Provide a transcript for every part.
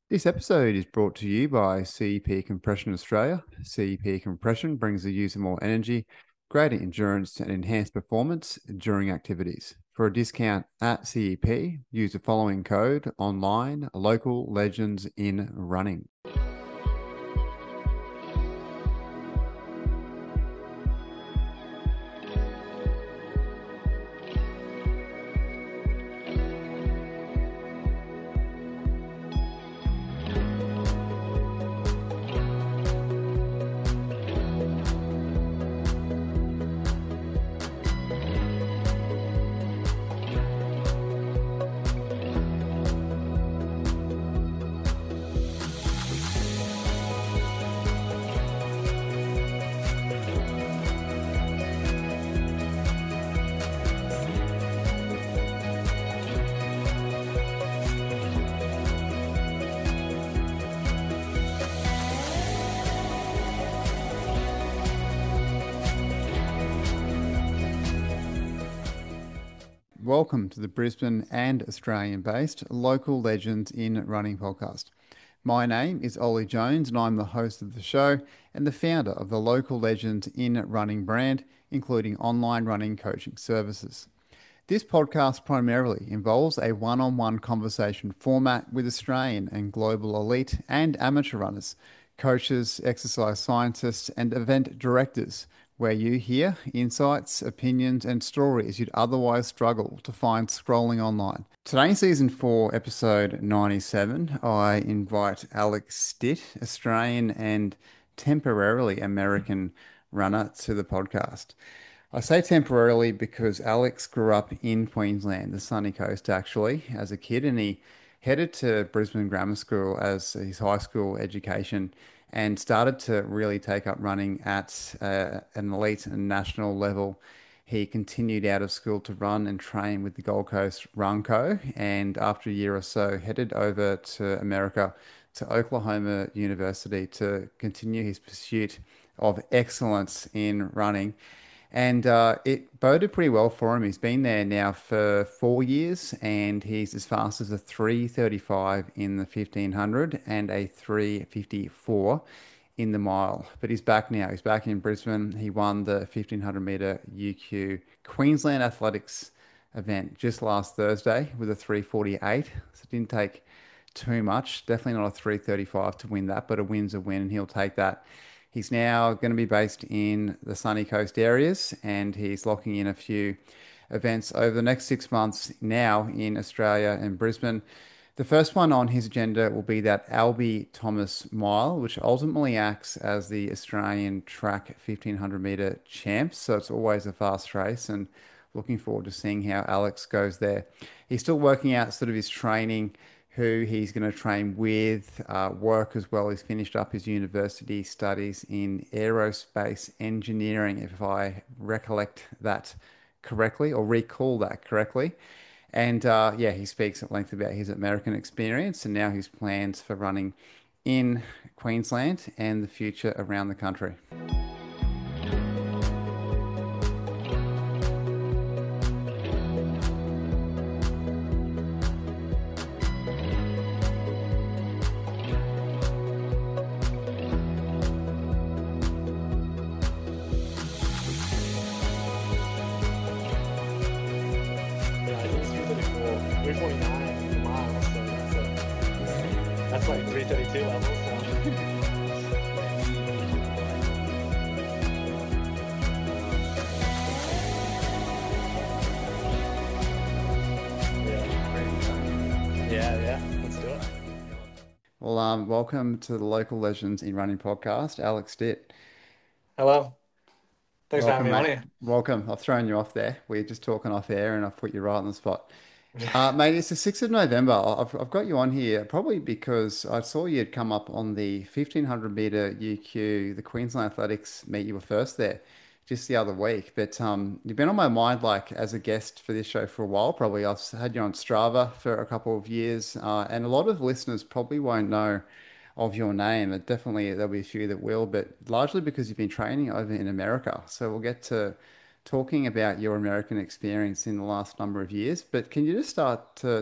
This episode is brought to you by CEP Compression Australia. CEP Compression brings the user more energy, greater endurance, and enhanced performance during activities. For a discount at CEP, use the following code online: Local Legends in Running. Welcome to the Brisbane and Australian based Local Legends in Running podcast. My name is Ollie Jones, and I'm the host of the show and the founder of the Local Legends in Running brand, including online running coaching services. This podcast primarily involves a one on one conversation format with Australian and global elite and amateur runners, coaches, exercise scientists, and event directors, where you hear insights, opinions, and stories you'd otherwise struggle to find scrolling online. Today, in season 4, episode 97, I invite Alex Stitt, Australian and temporarily American runner, to the podcast. I say temporarily because Alex grew up in Queensland, the sunny coast actually, as a kid, and he headed to Brisbane Grammar School as his high school education and started to really take up running at an elite and national level. He continued out of school to run and train with the Gold Coast Run Co. And after a year or so, headed over to America to Oklahoma University to continue his pursuit of excellence in running. And it boded pretty well for him. He's been there now for 4 years, and he's as fast as a 3:35 in the 1500 and a 3:54 in the mile. But he's back now. He's back in Brisbane. He won the 1500 meter UQ Queensland Athletics event just last Thursday with a 3:48. So it didn't take too much. Definitely not a 3:35 to win that, but a win's a win, and he'll take that. He's now going to be based in the sunny coast areas, and he's locking in a few events over the next 6 months now in Australia and Brisbane. The first one on his agenda will be that Albie Thomas Mile, which ultimately acts as the Australian track 1500 meter champs. So it's always a fast race, and looking forward to seeing how Alex goes there. He's still working out sort of his training, who he's going to train with, work as well. He's finished up his university studies in aerospace engineering, if I recollect that correctly or recall that correctly. And yeah, he speaks at length about his American experience and now his plans for running in Queensland and the future around the country. Yeah, I think it's 334, 349 a mile, so that's like 332 levels. Yeah, let's do it. Well, welcome to the Local Legends in Running podcast, Alex Stitt. Hello, thanks for having Welcome, me on mate. here. Welcome. I've thrown you off there. We're just talking off air, and I've put you right on the spot. Mate, it's the 6th of November. I've got you on here probably because I saw you'd come up on the 1500 meter UQ, the Queensland Athletics meet. You were first there just the other week. But you've been on my mind like as a guest for this show for a while. Probably I've had you on Strava for a couple of years, and a lot of listeners probably won't know of your name. And definitely there'll be a few that will, but largely because you've been training over in America. So we'll get to talking about your American experience in the last number of years. But can you just start to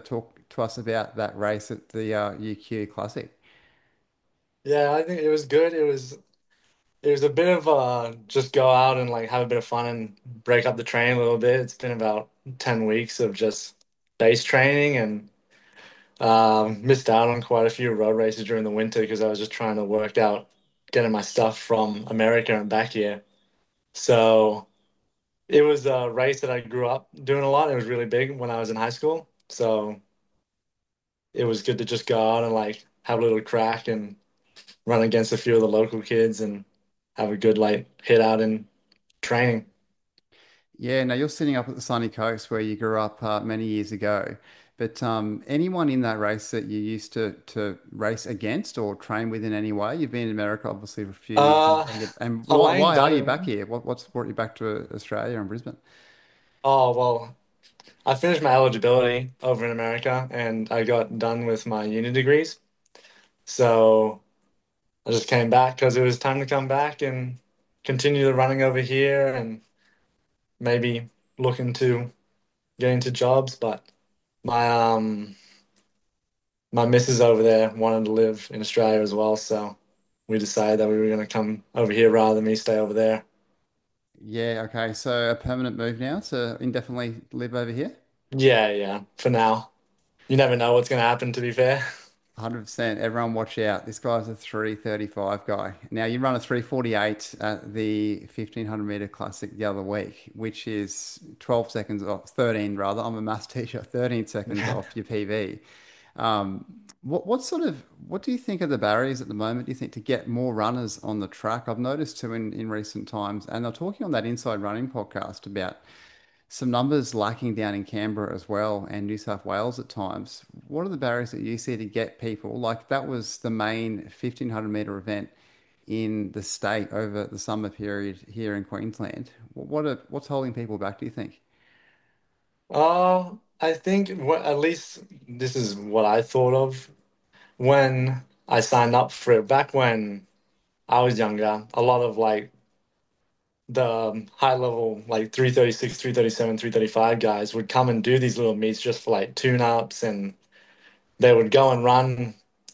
to us about that race at the UQ Classic. Yeah, I think it was good. It was a bit of just go out and like have a bit of fun and break up the train a little bit. It's been about 10 weeks of just base training and missed out on quite a few road races during the winter because I was just trying to work out getting my stuff from America and back here. So it was a race that I grew up doing a lot. It was really big when I was in high school. So it was good to just go out and like have a little crack and run against a few of the local kids and have a good like hit out in training. Yeah, now you're sitting up at the sunny coast where you grew up many years ago. But anyone in that race that you used to race against or train with in any way? You've been in America obviously for a few years, Uh, and Elaine why are you back Dutton. here? What's brought you back to Australia and Brisbane? Oh, well, I finished my eligibility over in America and I got done with my uni degrees. So I just came back because it was time to come back and continue the running over here and maybe look into getting into jobs. But my my missus over there wanted to live in Australia as well, so we decided that we were going to come over here rather than me stay over there. Yeah, okay. So a permanent move now to indefinitely live over here? Yeah, yeah, for now. You never know what's going to happen, to be fair. 100%. Everyone watch out. This guy's a 3:35 guy. Now, you run a 3:48 at the 1500 meter classic the other week, which is 12 seconds off, 13 rather. I'm a maths teacher, 13 seconds off your PB. Um, what do you think are the barriers at the moment? Do you think to get more runners on the track? I've noticed too in recent times, and they're talking on that Inside Running podcast about some numbers lacking down in Canberra as well and New South Wales at times. What are the barriers that you see to get people? Like that was the main 1500 meter event in the state over the summer period here in Queensland. What's holding people back, do you think? I think at least this is what I thought of when I signed up for it. Back when I was younger, a lot of like the high level, like 336, 337, 335 guys would come and do these little meets just for like tune ups and they would go and run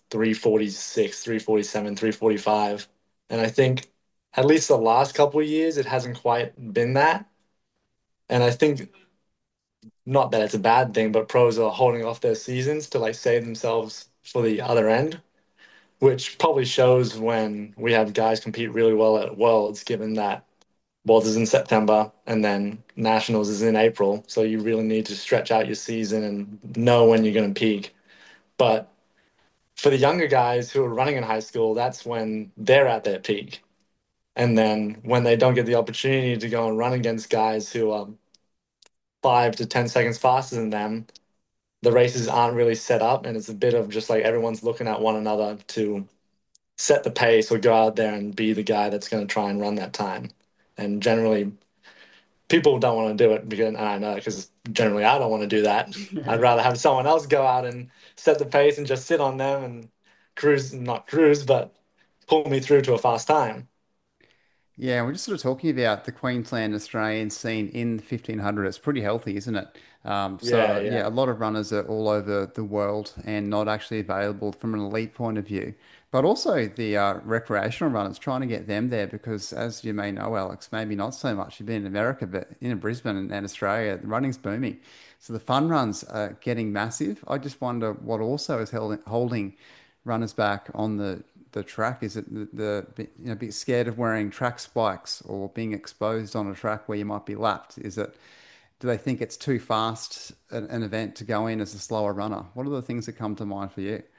346, 347, 345. And I think at least the last couple of years, it hasn't quite been that. And I think not that it's a bad thing, but pros are holding off their seasons to like save themselves for the other end, which probably shows when we have guys compete really well at Worlds, given that Worlds is in September and then Nationals is in April. So you really need to stretch out your season and know when you're going to peak. But for the younger guys who are running in high school, that's when they're at their peak. And then when they don't get the opportunity to go and run against guys who are 5 to 10 seconds faster than them, the races aren't really set up. And it's a bit of just like everyone's looking at one another to set the pace or go out there and be the guy that's going to try and run that time. And generally, people don't want to do it because, and I know because generally I don't want to do that. I'd rather have someone else go out and set the pace and just sit on them and cruise, not cruise, but pull me through to a fast time. Yeah, we're just sort of talking about the Queensland Australian scene in the 1500. It's pretty healthy, isn't it? Yeah, Yeah, yeah. a lot of runners are all over the world and not actually available from an elite point of view. But also the recreational runners, trying to get them there because, as you may know, Alex, maybe not so much. You've been in America, but in Brisbane and Australia, the running's booming. So the fun runs are getting massive. I just wonder what also is holding runners back on the track? Is it a bit scared of wearing track spikes or being exposed on a track where you might be lapped? Do they think it's too fast an event to go in as a slower runner? What are the things that come to mind for you?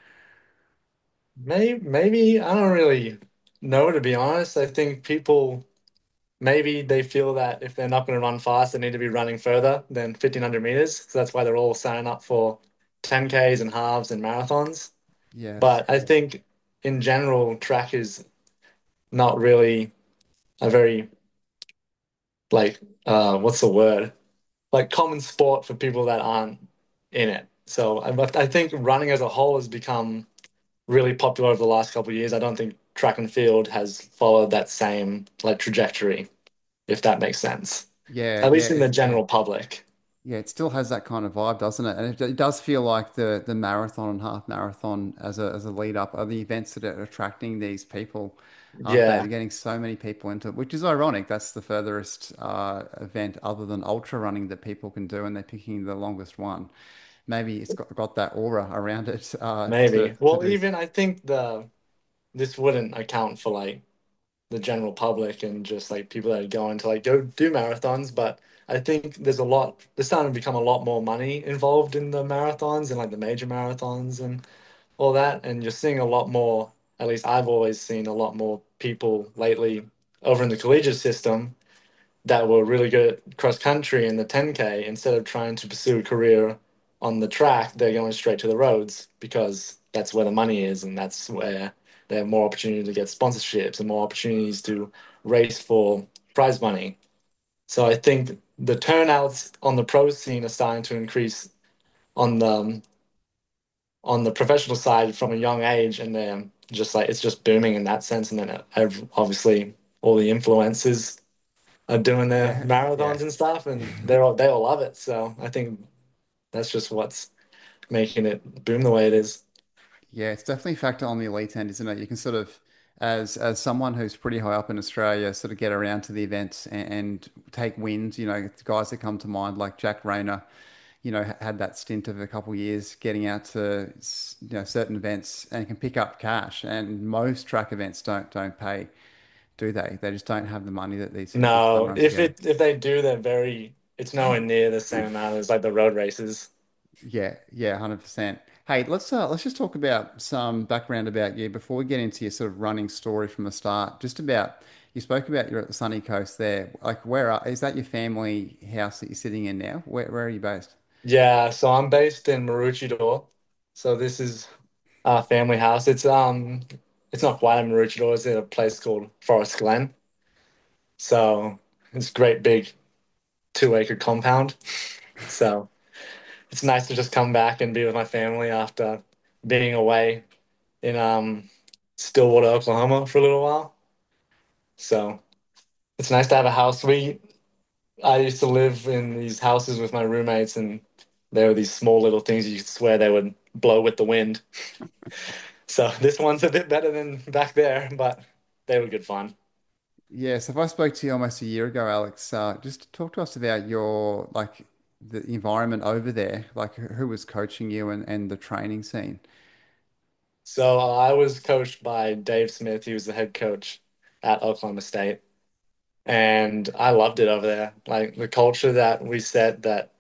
Maybe I don't really know, to be honest. I think people maybe they feel that if they're not going to run fast, they need to be running further than 1500 meters. So that's why they're all signing up for 10Ks and halves and marathons. Yes. But I think in general, track is not really a very like what's the word? Like common sport for people that aren't in it. So I think running as a whole has become really popular over the last couple of years. I don't think track and field has followed that same like trajectory, if that makes sense. Yeah, At yeah, least in the general public. Yeah, it still has that kind of vibe, doesn't it? And it does feel like the marathon and half marathon as a lead up are the events that are attracting these people, aren't they? They're Yeah, getting so many people into it, which is ironic. That's the furthest event other than ultra running that people can do, and they're picking the longest one. Maybe it's got that aura around it maybe. to Well, do. even I think the this wouldn't account for like the general public and just like people that are going to like go do marathons, but I think there's starting to become a lot more money involved in the marathons and like the major marathons and all that. And you're seeing a lot more, at least I've always seen a lot more people lately over in the collegiate system that were really good at cross country in the 10K. Instead of trying to pursue a career on the track, they're going straight to the roads because that's where the money is and that's where they have more opportunity to get sponsorships and more opportunities to race for prize money. So I think the turnouts on the pro scene are starting to increase on the professional side from a young age, and then just like it's just booming in that sense. And then obviously all the influencers are doing their Yeah, yeah. marathons and stuff, and they all love it. So I think that's just what's making it boom the way it is. Yeah, it's definitely a factor on the elite end, isn't it? You can sort of, as someone who's pretty high up in Australia, sort of get around to the events and take wins. You know, guys that come to mind like Jack Rayner, had that stint of a couple of years getting out to certain events and can pick up cash. And most track events don't pay, do they? They just don't have the money that these club No, runs if together. they do, it's nowhere near the same amount as like the road races. Yeah, yeah, 100%. Hey, let's just talk about some background about you before we get into your sort of running story from the start. Just about you spoke about you're at the sunny coast there. Like, is that your family house that you're sitting in now? Where are you based? Yeah, so I'm based in Maroochydore. So this is our family house. It's not quite a Maroochydore, it's in a place called Forest Glen. So it's a great big 2 acre compound. So it's nice to just come back and be with my family after being away in Stillwater, Oklahoma for a little while. So it's nice to have a house. I used to live in these houses with my roommates, and there were these small little things you could swear they would blow with the wind. So this one's a bit better than back there, but they were good fun. Yes, if I spoke to you almost a year ago, Alex, just talk to us about your like the environment over there, like who was coaching you and the training scene. So I was coached by Dave Smith. He was the head coach at Oklahoma State, and I loved it over there. Like the culture that we set, that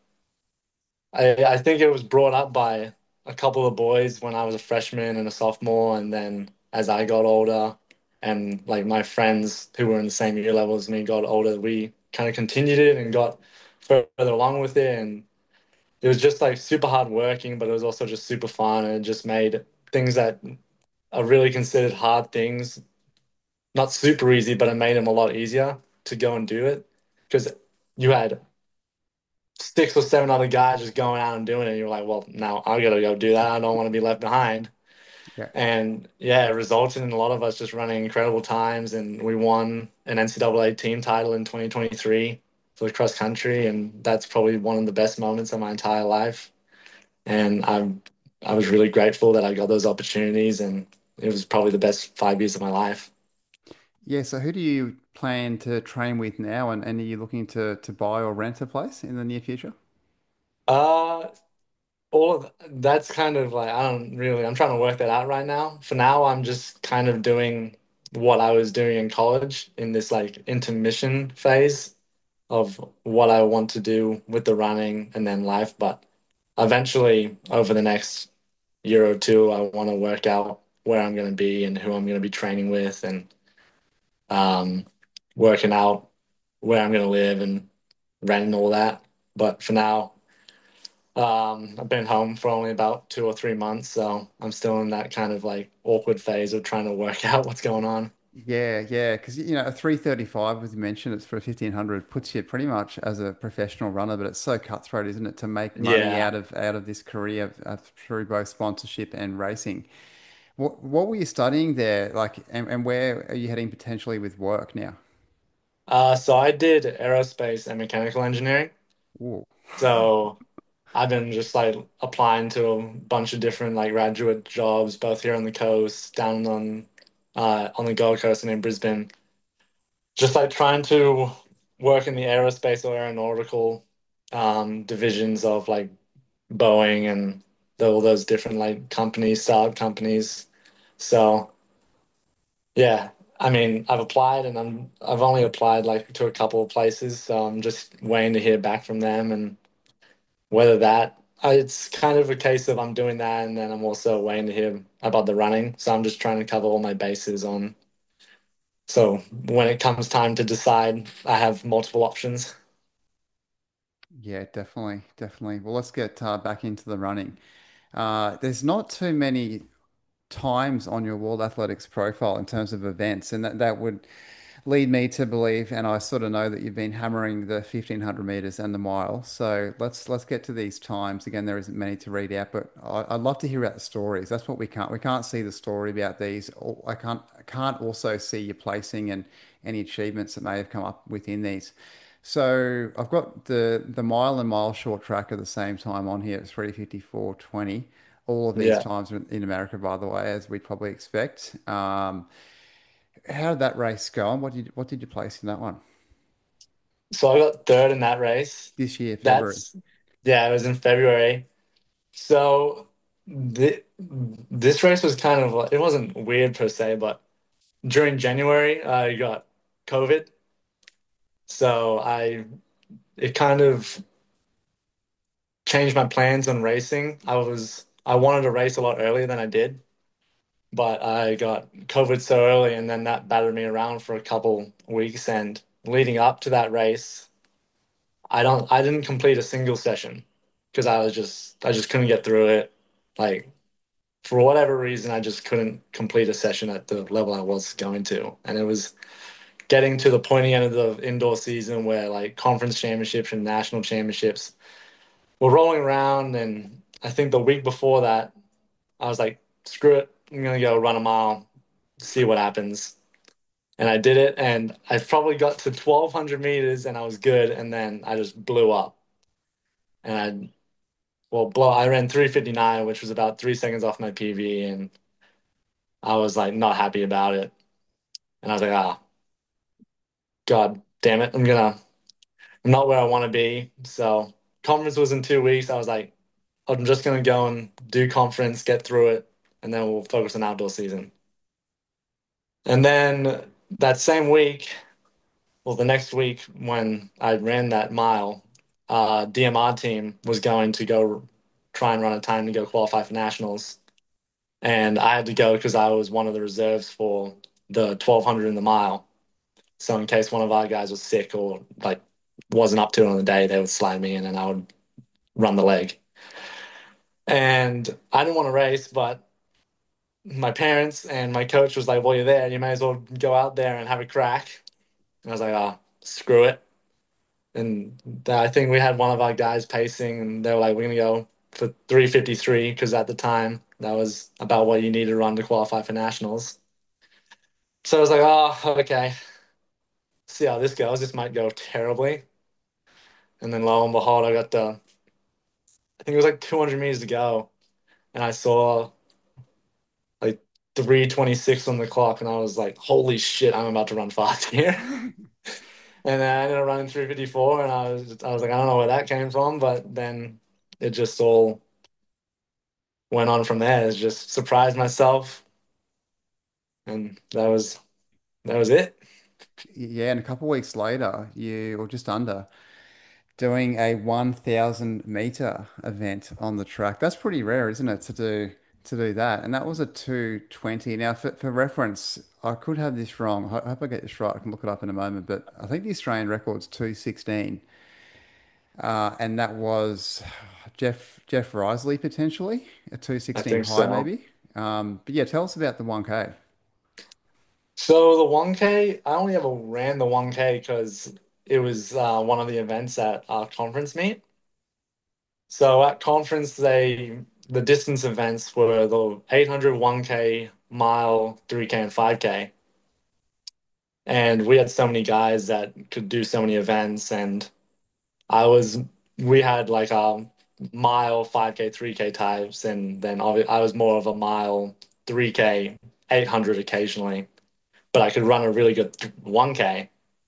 I think it was brought up by a couple of boys when I was a freshman and a sophomore, and then as I got older, and like my friends who were in the same year level as me got older, we kind of continued it and got further along with it, and it was just like super hard working, but it was also just super fun, and it just made things that are really considered hard things not super easy, but it made them a lot easier to go and do it because you had 6 or 7 other guys just going out and doing it. And you're like, well, now I gotta go do that. I don't want to be left behind. Yeah. And yeah, it resulted in a lot of us just running incredible times. And we won an NCAA team title in 2023 for the cross country. And that's probably one of the best moments of my entire life. And I was really grateful that I got those opportunities. And it was probably the best 5 years of my life. Yeah, so who do you plan to train with now, and are you looking to buy or rent a place in the near future? Uh, all of that's kind of like I'm trying to work that out right now. For now, I'm just kind of doing what I was doing in college in this like intermission phase of what I want to do with the running and then life. But eventually, over the next year or two, I want to work out where I'm going to be and who I'm going to be training with and um, working out where I'm going to live and rent and all that. But for now, I've been home for only about 2 or 3 months, so I'm still in that kind of like awkward phase of trying to work out what's going on. Yeah, yeah, because a 335, as you mentioned, it's for a 1500, puts you pretty much as a professional runner, but it's so cutthroat, isn't it, to make money Yeah. out of this career through both sponsorship and racing. What were you studying there, like, and where are you heading potentially with work now? So I did aerospace and mechanical engineering. Ooh. So I've been just like applying to a bunch of different like graduate jobs, both here on the coast, down on the Gold Coast and in Brisbane. Just like trying to work in the aerospace or aeronautical divisions of like Boeing and all those different like companies, startup companies. So yeah, I mean, I've applied and I've only applied like to a couple of places, so I'm just waiting to hear back from them and whether it's kind of a case of I'm doing that and then I'm also waiting to hear about the running. So I'm just trying to cover all my bases on. So when it comes time to decide, I have multiple options. Yeah, definitely, definitely. Well, let's get back into the running. There's not too many times on your World Athletics profile in terms of events, and that would lead me to believe, and I sort of know that you've been hammering the 1500 meters and the mile. So let's get to these times. Again, there isn't many to read out, but I'd love to hear about the stories. That's what we can't see the story about these. I can't also see your placing and any achievements that may have come up within these. So I've got the mile and mile short track at the same time on here at 3:54:20. All of these Yeah. times are in America, by the way, as we'd probably expect. How did that race go? And what did you place in that one So I got third in that race. this year, February? That's, yeah, it was in February. So this race was kind of like, it wasn't weird per se, but during January, I got COVID. So it kind of changed my plans on racing. I wanted to race a lot earlier than I did, but I got COVID so early and then that battered me around for a couple weeks and leading up to that race, I didn't complete a single session because I just couldn't get through it. Like for whatever reason, I just couldn't complete a session at the level I was going to. And it was getting to the pointy end of the indoor season where like conference championships and national championships were rolling around. And I think the week before that, I was like, screw it, I'm gonna go run a mile, see what happens. And I did it, and I probably got to 1200 meters and I was good. And then I just blew up. And I ran 3:59, which was about 3 seconds off my PB. And I was like, not happy about it. And I was like, ah, God damn it. I'm not where I want to be. So, conference was in 2 weeks. I was like, I'm just going to go and do conference, get through it, and then we'll focus on outdoor season. And then that same week, well, the next week when I ran that mile, DMR team was going to go try and run a time to go qualify for nationals. And I had to go because I was one of the reserves for the 1200 in the mile. So in case one of our guys was sick or like wasn't up to it on the day, they would slide me in and I would run the leg. And I didn't want to race, but my parents and my coach was like, "Well, you're there. You may as well go out there and have a crack." And I was like, "Oh, screw it." And I think we had one of our guys pacing, and they were like, "We're gonna go for 3:53 because at the time that was about what you needed to run to qualify for nationals." So I was like, "Oh, okay. See how this goes. This might go terribly." And then lo and behold, I think it was like 200 meters to go, and I saw like 3:26 on the clock, and I was like, "Holy shit, I'm about to run fast here." And then I ended up running 3:54, and I was like, I don't know where that came from, but then it just all went on from there. It's just surprised myself, and that was it. Yeah, and a couple of weeks later, or just under, doing a 1,000 meter event on the track. That's pretty rare, isn't it, to do that? And that was a 2:20. Now, for reference, I could have this wrong. I hope I get this right. I can look it up in a moment, but I think the Australian record's 2:16. And that was Jeff Risley potentially a I 2:16 think high so. maybe. But yeah, tell us about the 1K. So the 1K, I only ever ran the 1K because it was one of the events at our conference meet. So at conference, the distance events were the 800 1K, mile, 3K, and 5K. And we had so many guys that could do so many events, and I was we had like mile 5K, 3K types, and then I was more of a mile 3K, 800 occasionally, but I could run a really good 1K.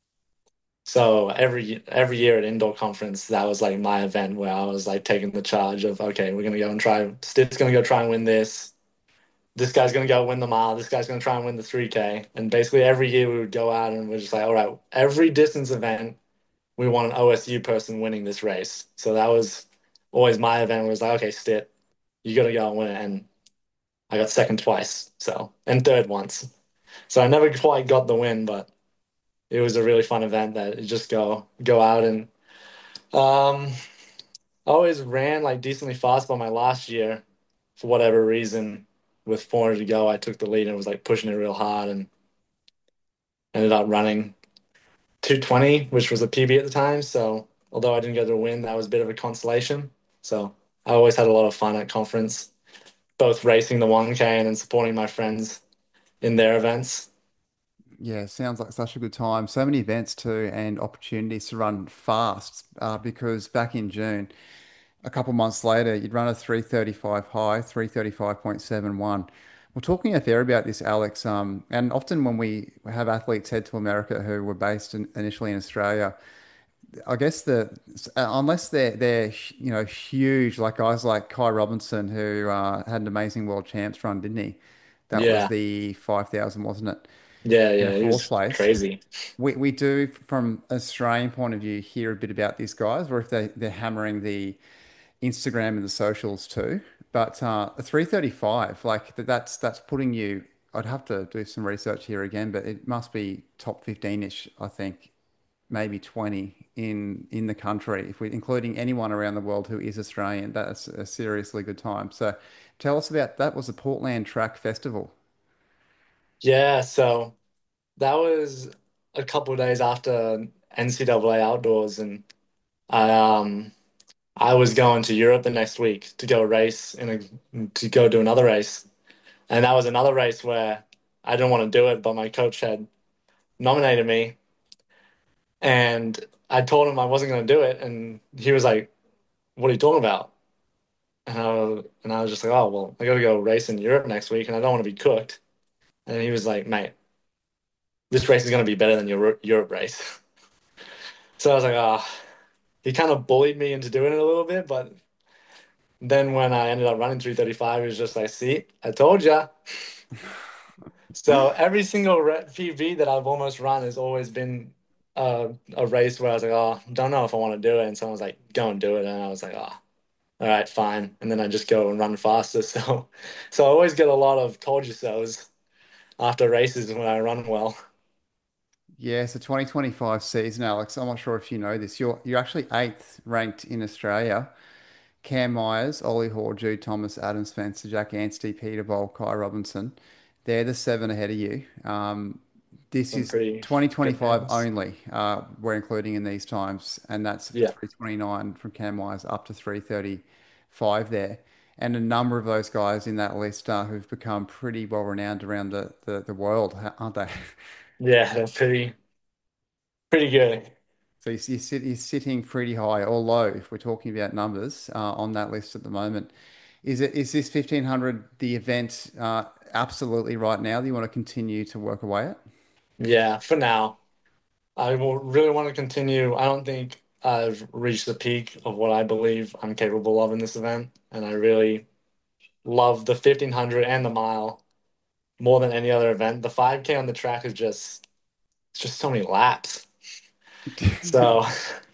So every year at indoor conference, that was like my event where I was like taking the charge of, okay, we're gonna go and try. Stiff's gonna go try and win this. This guy's gonna go win the mile. This guy's gonna try and win the 3K. And basically every year we would go out and we're just like, all right, every distance event, we want an OSU person winning this race. So that was always my event. Was like, okay, Stiff, you gotta go and win it. And I got second twice, so and third once. So I never quite got the win, but it was a really fun event that you just go out and um I always ran like decently fast by my last year for whatever reason. With 400 to go, I took the lead and was like pushing it real hard and ended up running 220, which was a PB at the time. So although I didn't get the win, that was a bit of a consolation. So I always had a lot of fun at conference, both racing the 1K and then supporting my friends in their events. Yeah, sounds like such a good time. So many events too, and opportunities to run fast. Because back in June, a couple months later, you'd run a 3:35 high, 3:35.71. We're talking a fair about this, Alex. And often when we have athletes head to America who were based initially in Australia, I guess unless they're huge, like guys like Kai Robinson who had an amazing world champs run, didn't he? That was Yeah. the 5,000, wasn't it? Yeah, In a yeah, he fourth was place. crazy. We do, from an Australian point of view, hear a bit about these guys, or if they're hammering the Instagram and the socials too. But a 3:35, like that's putting you. I'd have to do some research here again, but it must be top 15-ish, I think, maybe 20 in the country, if we including anyone around the world who is Australian. That's a seriously good time. So tell us about that. Was the Portland Track Festival. Yeah, so that was a couple of days after NCAA outdoors, and I I was going to Europe the next week to go race to go do another race, and that was another race where I didn't want to do it, but my coach had nominated me, and I told him I wasn't going to do it, and he was like, "What are you talking about?" And I was just like, "Oh well, I got to go race in Europe next week, and I don't want to be cooked." And he was like, "Mate, this race is going to be better than your Europe race." So I was like, "Ah." He kind of bullied me into doing it a little bit, but then when I ended up running 3:35, he was just like, "See, I told ya." So every single PB that I've almost run has always been a race where I was like, "Oh, don't know if I want to do it," and someone was like, "Go and do it," and I was like, "Oh, all right, fine." And then I just go and run faster. So I always get a lot of "told you so's" after races when I run well. Yeah, so 2025 season, Alex. I'm not sure if you know this. You're actually eighth ranked in Australia. Cam Myers, Ollie Hoare, Jude Thomas, Adam Spencer, Jack Anstey, Peter Bol, Kai Robinson. They're the seven ahead of you. This Some is pretty good 2025 names. only. We're including in these times, and that's Yeah, 3:29 from Cam Myers up to 3:35 there. And a number of those guys in that list who've become pretty well renowned around the world, aren't they? yeah, that's pretty good. So you're sitting pretty high or low if we're talking about numbers on that list at the moment. Is this 1500 the event absolutely right now that you want to continue to work away at? Yeah, for now. I will really want to continue. I don't think I've reached the peak of what I believe I'm capable of in this event, and I really love the 1500 and the mile more than any other event. The 5K on the track is just it's just so many laps. So,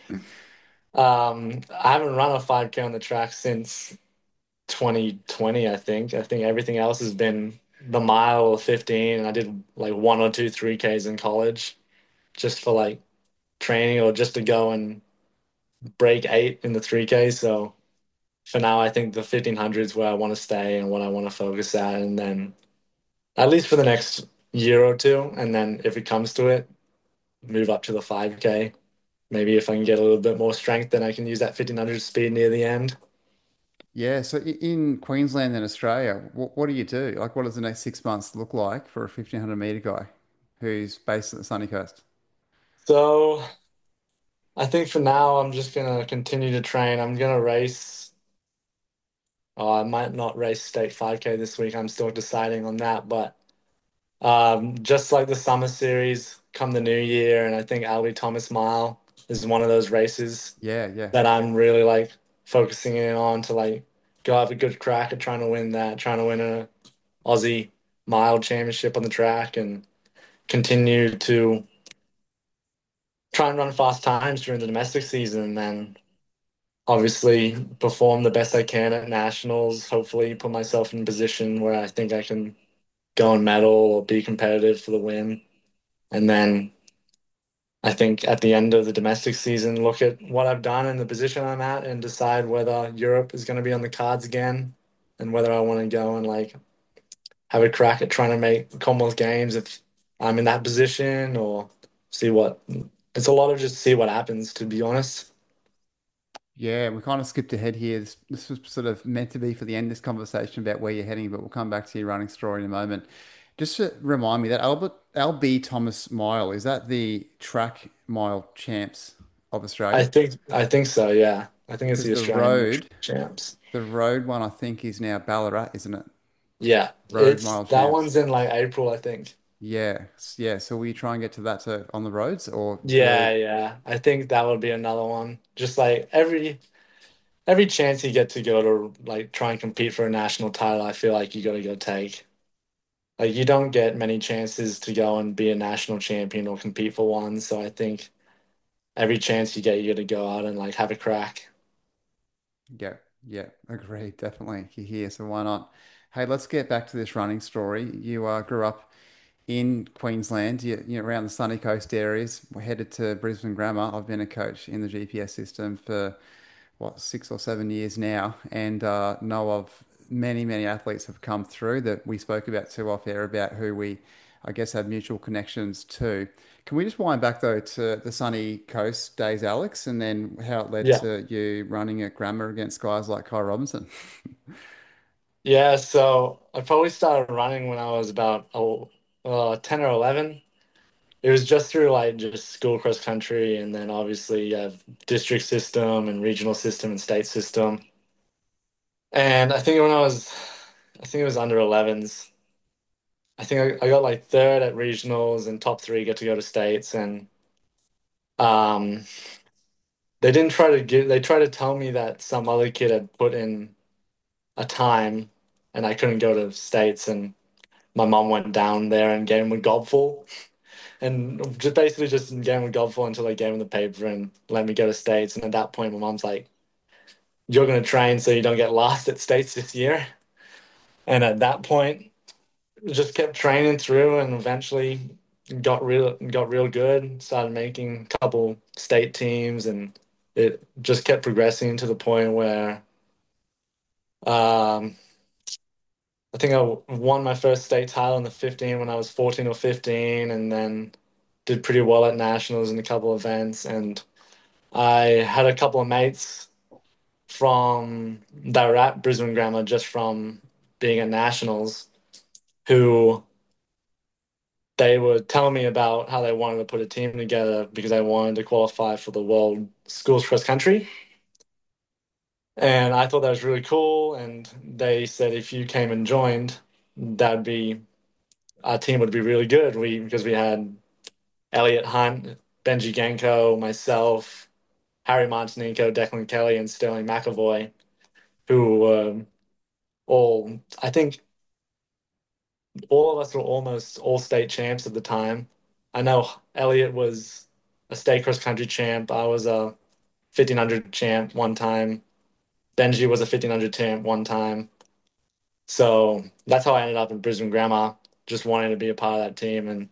I haven't run a 5K on the track since 2020, I think. I think everything else has been the mile or 15, and I did like one or two 3Ks in college just for like training or just to go and break eight in the 3K. So for now, I think the 1500 is where I want to stay and what I want to focus at. And then at least for the next year or two. And then if it comes to it, move up to the 5K. Maybe if I can get a little bit more strength, then I can use that 1500 speed near the end. Yeah, so in Queensland and Australia, what do you do? Like, what does the next 6 months look like for a 1500 meter guy who's based at the sunny coast? So I think for now I'm just gonna continue to train. I'm gonna race. Oh, I might not race state 5K this week. I'm still deciding on that, but just like the summer series come the new year, and I think Albie Thomas Mile is one of those races Yeah, yeah. that I'm really like focusing in on to like go have a good crack at trying to win that, trying to win a Aussie mile championship on the track and continue to try and run fast times during the domestic season and then obviously perform the best I can at nationals, hopefully put myself in a position where I think I can go and medal or be competitive for the win. And then I think at the end of the domestic season, look at what I've done and the position I'm at and decide whether Europe is going to be on the cards again and whether I want to go and like have a crack at trying to make Commonwealth Games if I'm in that position or see what it's a lot of just see what happens, to be honest. Yeah, we kind of skipped ahead here. This was sort of meant to be for the end of this conversation about where you're heading, but we'll come back to your running story in a moment. Just to remind me that LB Thomas Mile, is that the track mile champs of Australia? I think so, yeah. I think it's Because the Australian champs. the road one, I think, is now Ballarat, isn't it? Yeah, Road it's mile that champs. one's in like April, I think. Yeah, yeah. So we try and get to that on the roads or Yeah, to yeah. I think that would be another one. Just like every chance you get to go to like try and compete for a national title, I feel like you got to go take. Like you don't get many chances to go and be a national champion or compete for one, so I think every chance you get, you got to go out and like have a crack. yeah, yeah. Agreed, definitely. You're here, so why not? Hey, let's get back to this running story. You grew up in Queensland, around the sunny coast areas. We're headed to Brisbane Grammar. I've been a coach in the GPS system for what 6 or 7 years now, and know of many athletes have come through that we spoke about too off air about who we, I guess, have mutual connections to. Can we just wind back though to the sunny coast days, Alex, and then how it led Yeah. to you running at Grammar against guys like Kai Robinson? Yeah, so I probably started running when I was about 10 or 11. It was just through like just school cross country, and then obviously you have district system and regional system and state system. And I think it was under 11s. I think I got like third at regionals and top three get to go to states. And um, they tried to tell me that some other kid had put in a time and I couldn't go to states. And my mom went down there and gave him a gobful and just basically just gave him a gobful until they gave him the paper and let me go to states. And at that point, my mom's like, "You're going to train so you don't get lost at states this year." And at that point, just kept training through and eventually got real good. Started making a couple state teams and it just kept progressing to the point where um, I think I won my first state title in the 15 when I was 14 or 15 and then did pretty well at nationals in a couple events and I had a couple of mates from that were at Brisbane Grammar just from being at nationals who they were telling me about how they wanted to put a team together because they wanted to qualify for the World Schools Cross Country. And I thought that was really cool. And they said if you came and joined, that'd be our team would be really good. Because we had Elliot Hunt, Benji Genko, myself, Harry Martinico, Declan Kelly, and Sterling McAvoy, who were all I think all of us were almost all state champs at the time. I know Elliot was a state cross country champ. I was a 1500 champ one time. Benji was a 1500 champ one time. So that's how I ended up in Brisbane Grammar, just wanting to be a part of that team. And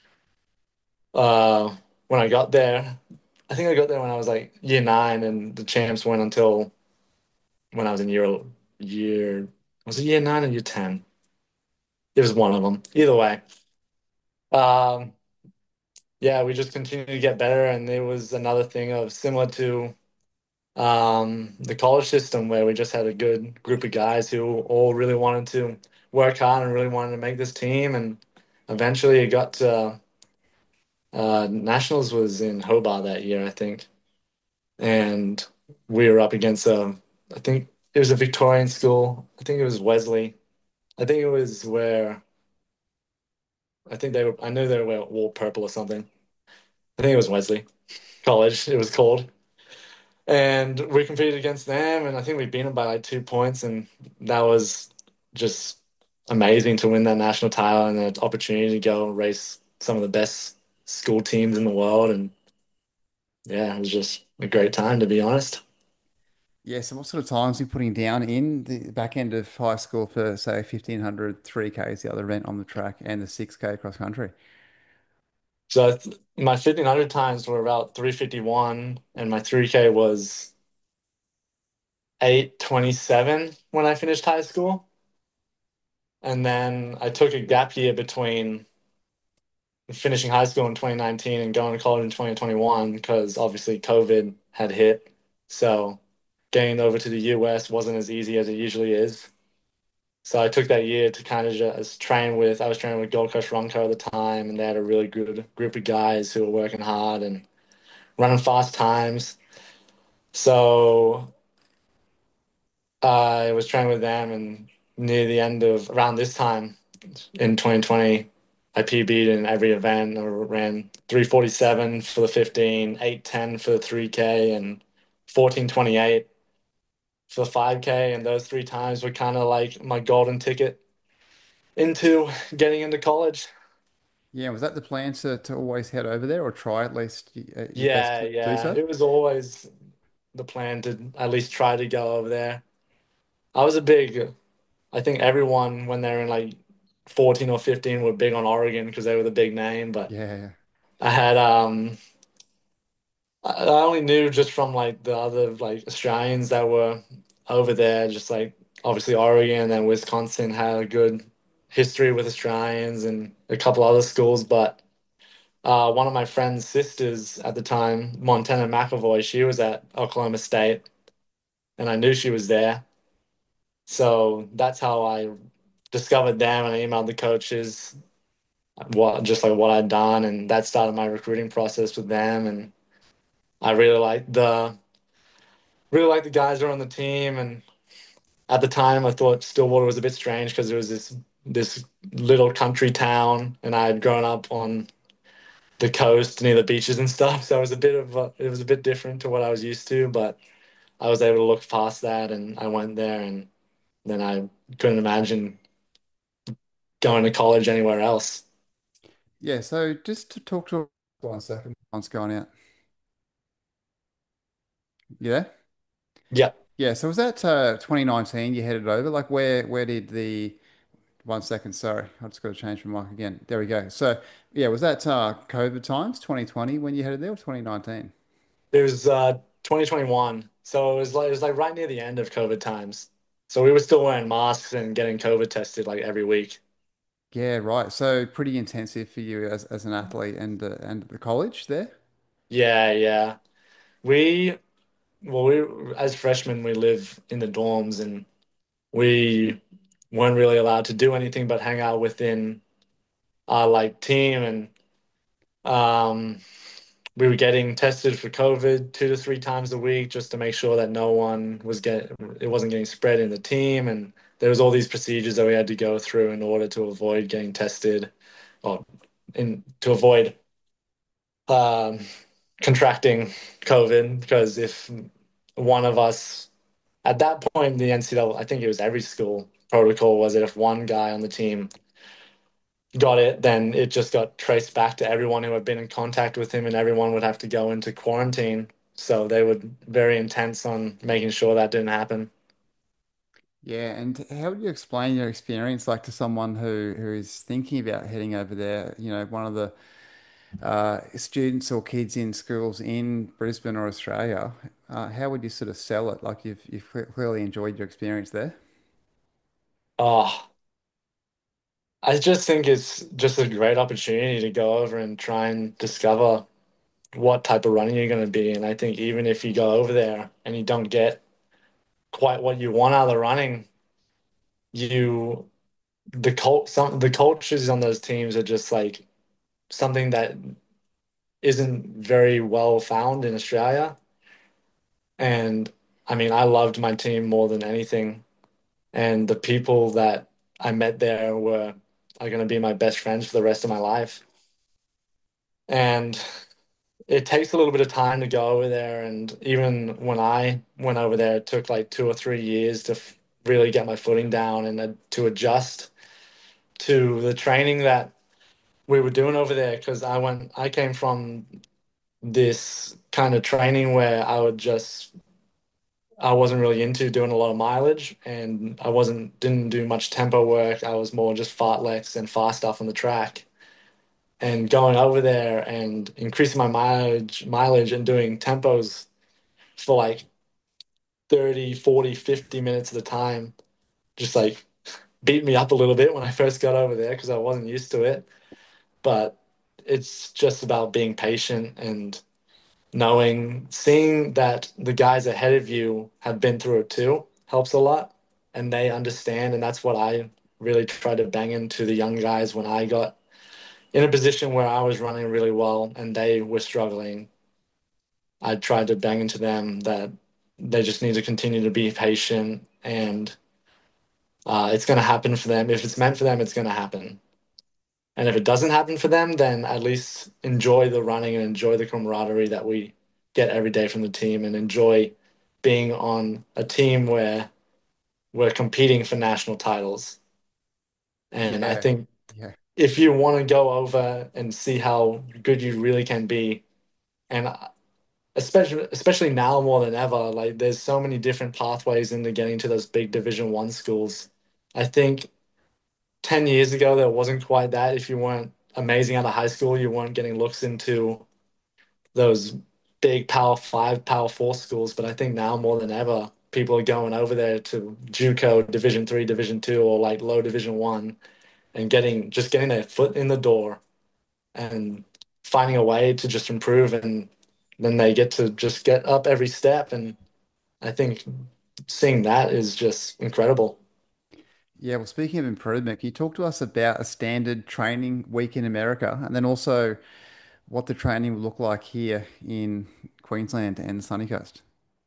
uh, when I got there, I think I got there when I was like year nine, and the champs went until when I was in year was it year nine or year 10? It was one of them. Either way. Um, yeah, we just continued to get better, and it was another thing of similar to the college system where we just had a good group of guys who all really wanted to work hard and really wanted to make this team, and eventually it got to nationals was in Hobart that year, I think. and we were up against I think it was a Victorian school. I think it was Wesley. I think it was where I think they were. I knew they were all purple or something. I think it was Wesley College. It was called, and we competed against them, and I think we beat them by like 2 points, and that was just amazing to win that national title and the opportunity to go and race some of the best school teams in the world, and yeah, it was just a great time to be honest. Yeah, so what sort of times are you putting down in the back end of high school for, say, 1500, 3K is the other event on the track, and the 6K cross country? So my 1500 times were about 3:51, and my 3K was 8:27 when I finished high school. And then I took a gap year between finishing high school in 2019 and going to college in 2021 because obviously COVID had hit. So getting over to the US wasn't as easy as it usually is. So I took that year to kind of just train with, I was training with Gold Coast Run Co at the time, and they had a really good group of guys who were working hard and running fast times. So I was training with them, and near the end of around this time in 2020, I PB'd in every event. I ran 3:47 for the 15, 8:10 for the 3K, and 14:28 for the 5K. And those three times were kind of like my golden ticket into getting into college. Yeah, was that the plan to always head over there or try at least your best Yeah, to do yeah. so? It was always the plan to at least try to go over there. I was a big I think everyone when they were in like 14 or 15 were big on Oregon because they were the big name. But Yeah, I had I only knew just from like the other like Australians that were over there, just like obviously Oregon and Wisconsin had a good history with Australians and a couple other schools. But one of my friend's sisters at the time, Montana McAvoy, she was at Oklahoma State, and I knew she was there. So that's how I discovered them, and I emailed the coaches what just like what I'd done, and that started my recruiting process with them. And I really liked the guys who were on the team. And at the time, I thought Stillwater was a bit strange because it was this little country town, and I had grown up on the coast near the beaches and stuff. So it was a bit different to what I was used to, but I was able to look past that, and I went there, and then I couldn't imagine going to college anywhere else. yeah. So just to talk to 1 second, one's going out. Yeah, Yeah, yeah. So was that 2019 you headed over? Like where did the 1 second? Sorry, I just got to change my mic again. There we go. So yeah, was that COVID times 2020 when you headed there or 2019? it was 2021. So it was like right near the end of COVID times. So we were still wearing masks and getting COVID tested like every week. Yeah, right. So pretty intensive for you as an athlete and the college there. Yeah, yeah. We we as freshmen we live in the dorms, and we weren't really allowed to do anything but hang out within our like team. And um we were getting tested for COVID 2 to 3 times a week just to make sure that no one was it wasn't getting spread in the team. And there was all these procedures that we had to go through in order to avoid getting tested, or to avoid um, contracting COVID. Because if one of us at that point, the NCAA, I think it was every school protocol was that if one guy on the team got it, then it just got traced back to everyone who had been in contact with him, and everyone would have to go into quarantine. So they were very intense on making sure that didn't happen. Yeah, and how would you explain your experience like to someone who is thinking about heading over there? You know, one of the students or kids in schools in Brisbane or Australia. How would you sort of sell it? Like you've clearly enjoyed your experience there. Oh, I just think it's just a great opportunity to go over and try and discover what type of running you're going to be. And I think even if you go over there and you don't get quite what you want out of the running, you the cultures on those teams are just like something that isn't very well found in Australia. And I mean, I loved my team more than anything. And the people that I met there are going to be my best friends for the rest of my life. And it takes a little bit of time to go over there. And even when I went over there, it took like 2 or 3 years to really get my footing down and to adjust to the training that we were doing over there. Because I came from this kind of training where I wasn't really into doing a lot of mileage, and didn't do much tempo work. I was more just fartleks and fast stuff on the track. And going over there and increasing my mileage and doing tempos for like 30, 40, 50 minutes at a time, just like beat me up a little bit when I first got over there because I wasn't used to it. But it's just about being patient and seeing that the guys ahead of you have been through it too helps a lot, and they understand. And that's what I really tried to bang into the young guys when I got in a position where I was running really well and they were struggling. I tried to bang into them that they just need to continue to be patient, and it's going to happen for them. If it's meant for them, it's going to happen. And if it doesn't happen for them, then at least enjoy the running and enjoy the camaraderie that we get every day from the team, and enjoy being on a team where we're competing for national titles. And I Yeah, think yeah, if you want to go over and see how good you really can be, and especially now more than ever, like there's so many different pathways into getting to those big Division 1 schools. I think 10 years ago there wasn't quite that. If you weren't amazing out of high school, you weren't getting looks into those big Power 5, Power 4 schools. But I think now more than ever, people are going over there to JUCO, Division 3, Division 2, or like low Division 1, and getting their foot in the door and finding a way to just improve. And then they get to just get up every step. And I think seeing that is just incredible. yeah. Well, speaking of improvement, can you talk to us about a standard training week in America, and then also what the training will look like here in Queensland and the Sunny Coast?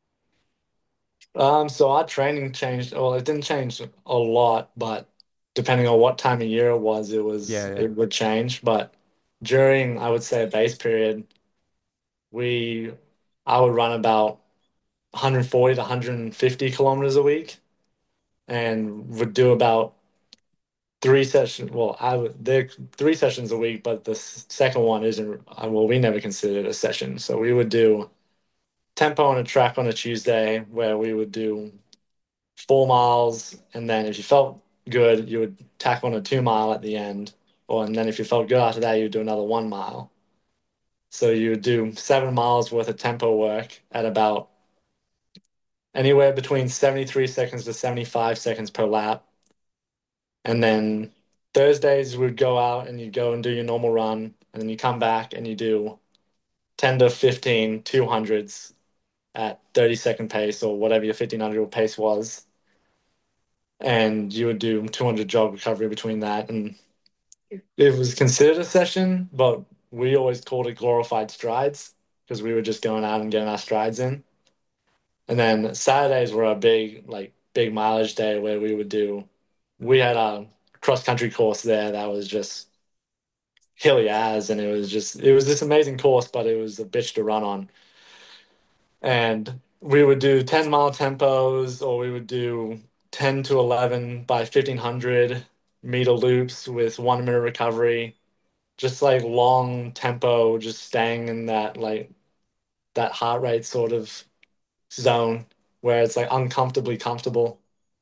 So our training changed. Well, it didn't change a lot, but depending on what time of year Yeah, yeah. it would change. But during, I would say, a base period, we I would run about 140 to 150 kilometers a week, and would do about 3 sessions. Well, I would there 3 sessions a week, but the second one isn't. Well, we never considered it a session, so we would do tempo on a track on a Tuesday, where we would do 4 miles, and then if you felt good, you would tack on a 2 mile at the end, and then if you felt good after that, you would do another 1 mile. So you would do 7 miles worth of tempo work at about anywhere between 73 seconds to 75 seconds per lap. And then Thursdays we'd go out and you'd go and do your normal run, and then you come back and you do 10 to 15 200s at 30-second pace, or whatever your 1500 pace was. And you would do 200 jog recovery between that. And it was considered a session, but we always called it glorified strides because we were just going out and getting our strides in. And then Saturdays were a big mileage day where we had a cross country course there that was just hilly as, and it was this amazing course, but it was a bitch to run on. And we would do 10-mile tempos, or we would do 10 to 11 by 1500-meter loops with 1 minute recovery, just like long tempo, just staying in that heart rate sort of zone where it's like uncomfortably comfortable.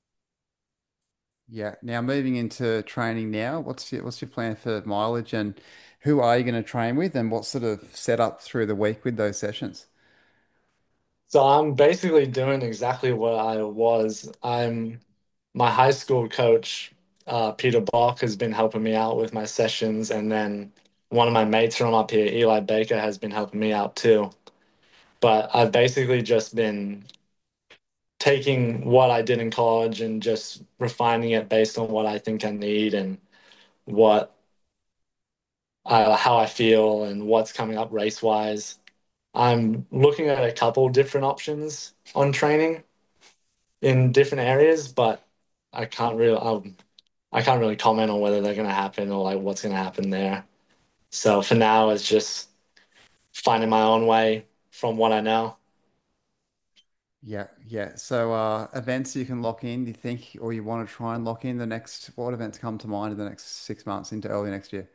Yeah. Now moving into training now, what's your plan for mileage, and who are you going to train with, and what sort of setup through the week with those sessions? So I'm basically doing exactly what I was. My high school coach, Peter Bach, has been helping me out with my sessions, and then one of my mates from up here, Eli Baker, has been helping me out too. But I've basically just been taking what I did in college and just refining it based on what I think I need, and what how I feel and what's coming up race wise. I'm looking at a couple different options on training in different areas, but I can't really I can't really comment on whether they're going to happen or like what's going to happen there. So for now, it's just finding my own way from what I know. Yeah, yeah. So events you can lock in, do you think, or you want to try and lock in the next, what events come to mind in the next 6 months into early next year?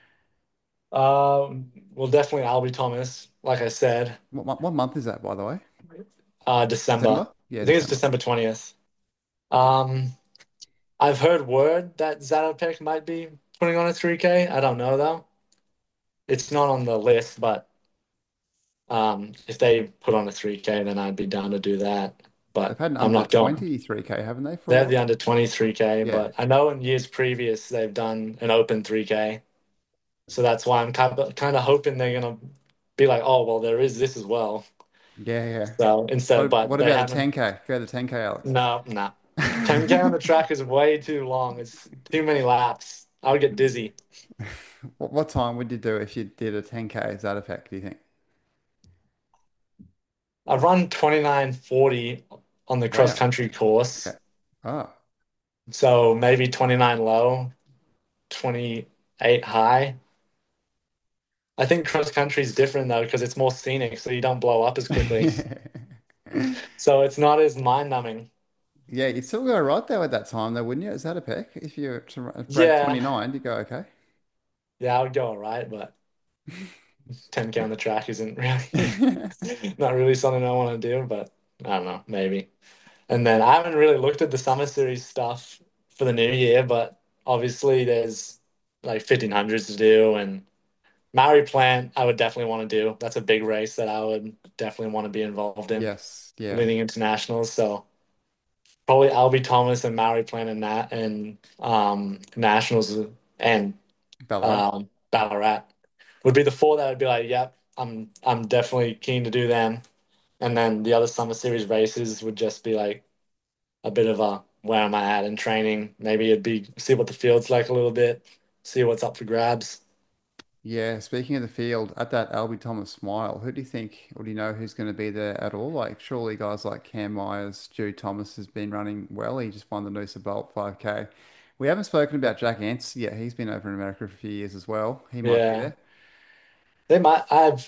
Well, definitely Albie Thomas, like I said, What month is that, by the way? December. December? Yeah, I think it's December. December 20th. Um, I've heard word that Zatopek might be putting on a 3K. I don't know though. It's not on the list, but if they put on a 3K, then I'd be down to do that. They've But had an I'm under not going. 23K, haven't they, for a They're the while? under 23K, Yeah. but I know in years previous they've done an open 3K. So that's why I'm kind of hoping they're gonna be like, oh, well, there is this as well. Yeah, yeah. So instead, but What they about the haven't. 10K? Go the 10K, Alex. No, no. 10K on the track is way too long. It's too many laps. I would get dizzy. What time would you do if you did a 10K? Is that effect, do you think? I've run 29:40 on the cross Wow. country Okay. course. Oh, So maybe 29 low, 28 high. I think cross country is different though because it's more scenic, so you don't blow up as quickly. yeah. So it's not as mind numbing. Yeah, you still go right there at that time, though, wouldn't you? Is that a peck? If you break Yeah, 29, you go okay. yeah, I would go all right, but 10K on the track isn't really not really something I want to do, but I don't know, maybe. And then I haven't really looked at the summer series stuff for the new year, but obviously there's like 1500s to do and Maori Plant I would definitely want to do. That's a big race that I would definitely want to be involved in Yes, yeah. leading internationals. So probably Albie Thomas and Maori Plant and that and nationals and Ballarat. Ballarat would be the four that would be like, yep, I'm definitely keen to do them. And then the other summer series races would just be like a bit of a where am I at in training? Maybe it'd be see what the field's like a little bit, see what's up for grabs. Yeah, speaking of the field, at that Albie Thomas Smile, who do you think, or do you know who's going to be there at all? Like, surely guys like Cam Myers, Stu Thomas has been running well. He just won the Noosa Bolt 5K. We haven't spoken about Jack Ents yet. He's been over in America for a few years as well. He might be Yeah, there. they might.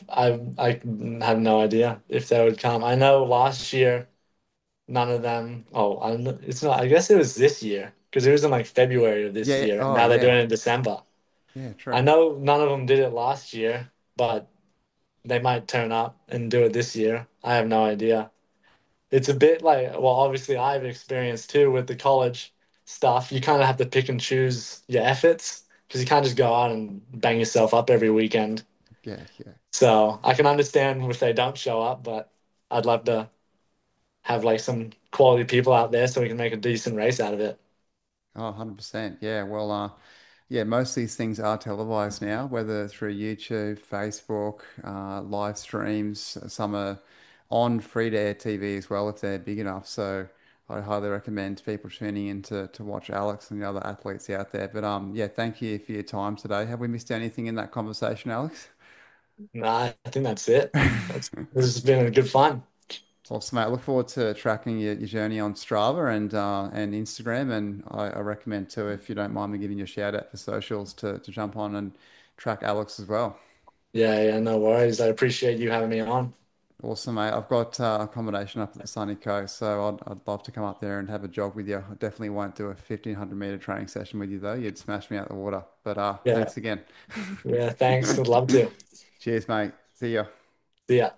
I have no idea if they would come. I know last year none of them. Oh, it's not. I guess it was this year because it was in like February of this Yeah. year. Oh, Now they're yeah. doing it in December. Yeah, I true. know none of them did it last year, but they might turn up and do it this year. I have no idea. It's a bit like, well, obviously I've experienced too with the college stuff. You kind of have to pick and choose your efforts because you can't just go out and bang yourself up every weekend. Yeah, yeah. So I can understand if they don't show up, but I'd love to have like some quality people out there so we can make a decent race out of it. Oh, 100%. Yeah. Well, yeah, most of these things are televised now, whether through YouTube, Facebook, live streams. Some are on free-to-air TV as well if they're big enough. So I highly recommend people tuning in to watch Alex and the other athletes out there. But yeah, thank you for your time today. Have we missed anything in that conversation, Alex? Nah, I think that's it. This has been a good fun. Awesome, mate. I look forward to tracking your journey on Strava and Instagram. And I recommend too, if you don't mind me giving you a shout out for socials to jump on and track Alex as well. Yeah, yeah, no worries. I appreciate you having me on. Awesome, mate. I've got accommodation up at the sunny coast, so I'd love to come up there and have a jog with you. I definitely won't do a 1500-meter training session with you though. You'd smash me out the water. But Yeah, thanks again. yeah, thanks. Would love to. Cheers, mate. See ya. See ya.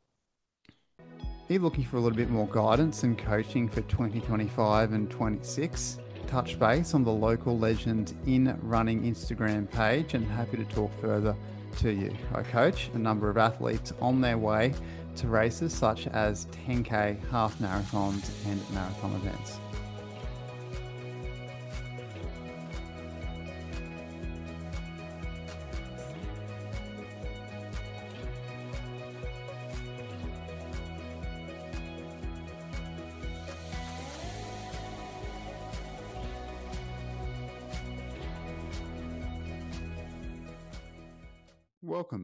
Are you looking for a little bit more guidance and coaching for 2025 and 26? Touch base on the Local Legend in Running Instagram page and happy to talk further to you. I coach a number of athletes on their way to races such as 10K, half marathons, and marathon events. Welcome